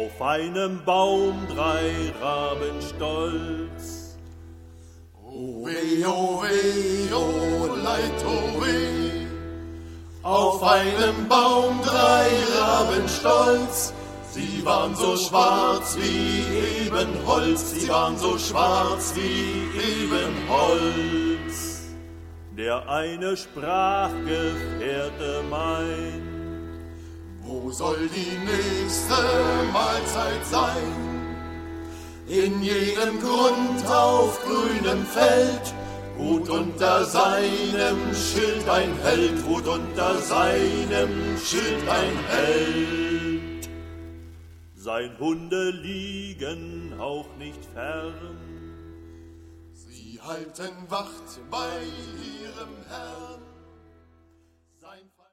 Auf einem Baum 3 Raben stolz. O weh, o leid, o weh. Auf einem Baum 3 Raben stolz. Sie waren so schwarz wie Ebenholz, sie waren so schwarz wie Ebenholz. Der eine sprach, Gefährte mein, wo soll die nächste Mahlzeit sein? In jedem Grund auf grünem Feld ruht unter seinem Schild ein Held, ruht unter seinem Schild ein Held. Sein Hunde liegen auch nicht fern. Sie halten Wacht bei ihrem Herrn.